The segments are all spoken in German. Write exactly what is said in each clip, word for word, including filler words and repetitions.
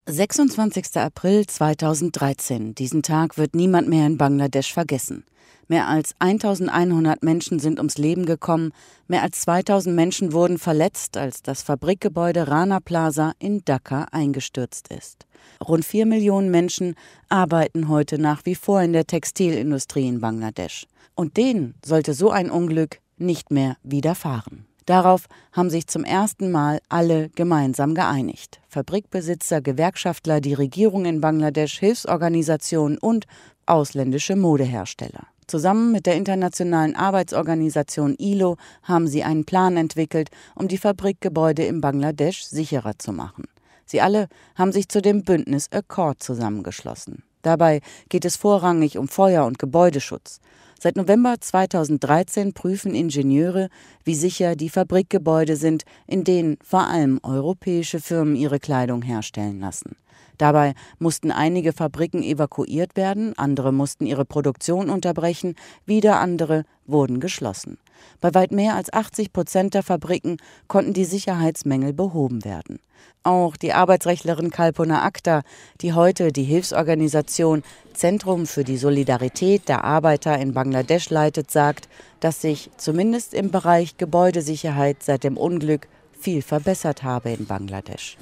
sechsundzwanzigster April zweitausenddreizehn. Diesen Tag wird niemand mehr in Bangladesch vergessen. Mehr als eintausendeinhundert Menschen sind ums Leben gekommen, mehr als zweitausend Menschen wurden verletzt, als das Fabrikgebäude Rana Plaza in Dhaka eingestürzt ist. Rund vier Millionen Menschen arbeiten heute nach wie vor in der Textilindustrie in Bangladesch. Und denen sollte so ein Unglück nicht mehr widerfahren. Darauf haben sich zum ersten Mal alle gemeinsam geeinigt. Fabrikbesitzer, Gewerkschaftler, die Regierung in Bangladesch, Hilfsorganisationen und ausländische Modehersteller. Zusammen mit der Internationalen Arbeitsorganisation I L O haben sie einen Plan entwickelt, um die Fabrikgebäude in Bangladesch sicherer zu machen. Sie alle haben sich zu dem Bündnis Accord zusammengeschlossen. Dabei geht es vorrangig um Feuer- und Gebäudeschutz. Seit November zweitausenddreizehn prüfen Ingenieure, wie sicher die Fabrikgebäude sind, in denen vor allem europäische Firmen ihre Kleidung herstellen lassen. Dabei mussten einige Fabriken evakuiert werden, andere mussten ihre Produktion unterbrechen, wieder andere wurden geschlossen. Bei weit mehr als achtzig Prozent der Fabriken konnten die Sicherheitsmängel behoben werden. Auch die Arbeitsrechtlerin Kalpana Akter, die heute die Hilfsorganisation Zentrum für die Solidarität der Arbeiter in Bangladesch leitet, sagt, dass sich zumindest im Bereich Gebäudesicherheit seit dem Unglück viel verbessert habe in Bangladesch.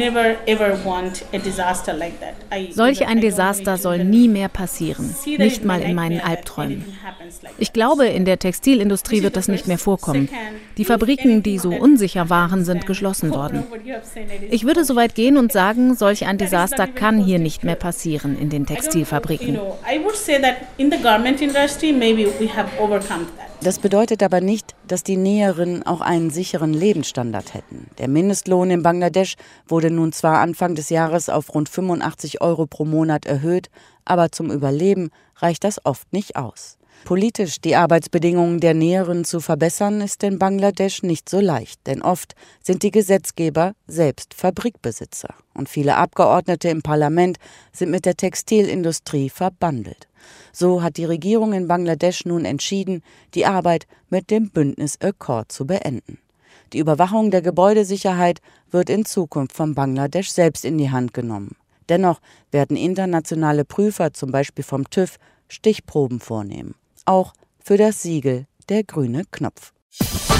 Solch ein Desaster soll nie mehr passieren, nicht mal in meinen Albträumen. Ich glaube, in der Textilindustrie wird das nicht mehr vorkommen. Die Fabriken, die so unsicher waren, sind geschlossen worden. Ich würde so weit gehen und sagen, solch ein Desaster kann hier nicht mehr passieren in den Textilfabriken. Das bedeutet aber nicht, dass die Näherinnen auch einen sicheren Lebensstandard hätten. Der Mindestlohn in Bangladesch wurde nun zwar Anfang des Jahres auf rund fünfundachtzig Euro pro Monat erhöht, aber zum Überleben reicht das oft nicht aus. Politisch die Arbeitsbedingungen der Näherinnen zu verbessern, ist in Bangladesch nicht so leicht, denn oft sind die Gesetzgeber selbst Fabrikbesitzer. Und viele Abgeordnete im Parlament sind mit der Textilindustrie verbandelt. So hat die Regierung in Bangladesch nun entschieden, die Arbeit mit dem Bündnis Accord zu beenden. Die Überwachung der Gebäudesicherheit wird in Zukunft von Bangladesch selbst in die Hand genommen. Dennoch werden internationale Prüfer, zum Beispiel vom TÜV, Stichproben vornehmen. Auch für das Siegel der grüne Knopf.